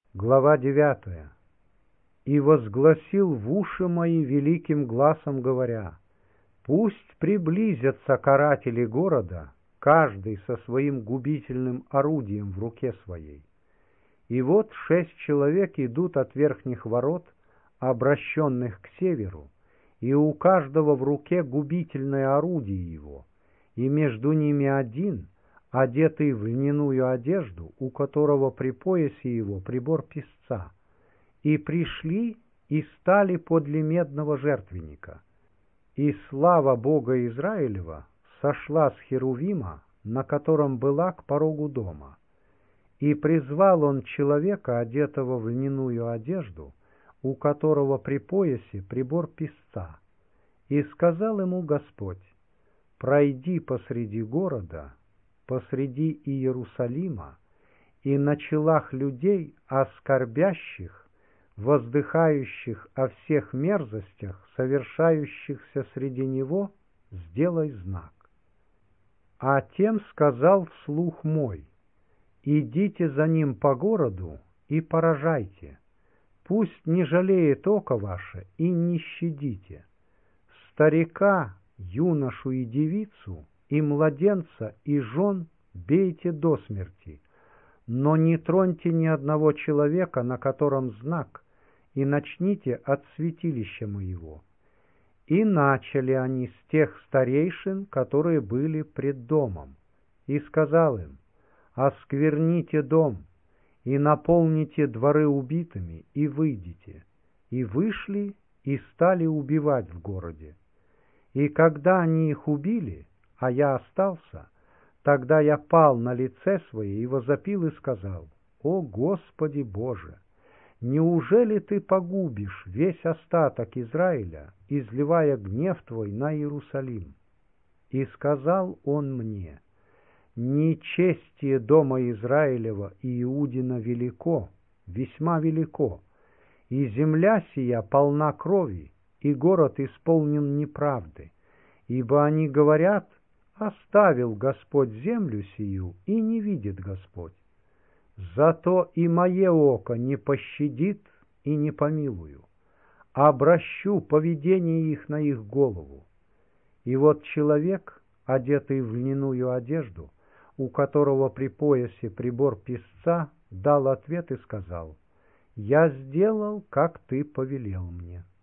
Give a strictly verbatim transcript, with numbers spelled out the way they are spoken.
Глава девятая. «И возгласил в уши мои великим гласом, говоря: пусть приблизятся каратели города, каждый со своим губительным орудием в руке своей. И вот шесть человек идут от верхних ворот, обращенных к северу, и у каждого в руке губительное орудие его, и между ними один, одетый в льняную одежду, у которого при поясе его прибор песца. И пришли и стали подле медного жертвенника. И слава Бога Израилева сошла с Херувима, на котором была, к порогу дома. И призвал он человека, одетого в льняную одежду, у которого при поясе прибор песца. И сказал ему Господь: пройди посреди города, посреди Иерусалима, и на челах людей, оскорбящих, воздыхающих о всех мерзостях, совершающихся среди него, сделай знак. А тем сказал вслух мой: идите за ним по городу и поражайте, пусть не жалеет око ваше и не щадите. Старика, юношу и девицу, и младенца, и жен бейте до смерти, но не троньте ни одного человека, на котором знак, и начните от святилища моего. И начали они с тех старейшин, которые были пред домом. И сказал им: оскверните дом, и наполните дворы убитыми, и выйдите. И вышли, и стали убивать в городе. И когда они их убили, а я остался, тогда я пал на лице свое и возопил и сказал: о Господи Боже! Неужели ты погубишь весь остаток Израиля, изливая гнев твой на Иерусалим? И сказал он мне: нечестие дома Израилева и Иудина велико, весьма велико, и земля сия полна крови, и город исполнен неправды, ибо они говорят: оставил Господь землю сию, и не видит Господь. Зато и мое око не пощадит и не помилую, обращу поведение их на их голову. И вот человек, одетый в льняную одежду, у которого при поясе прибор песца, дал ответ и сказал: я сделал, как ты повелел мне.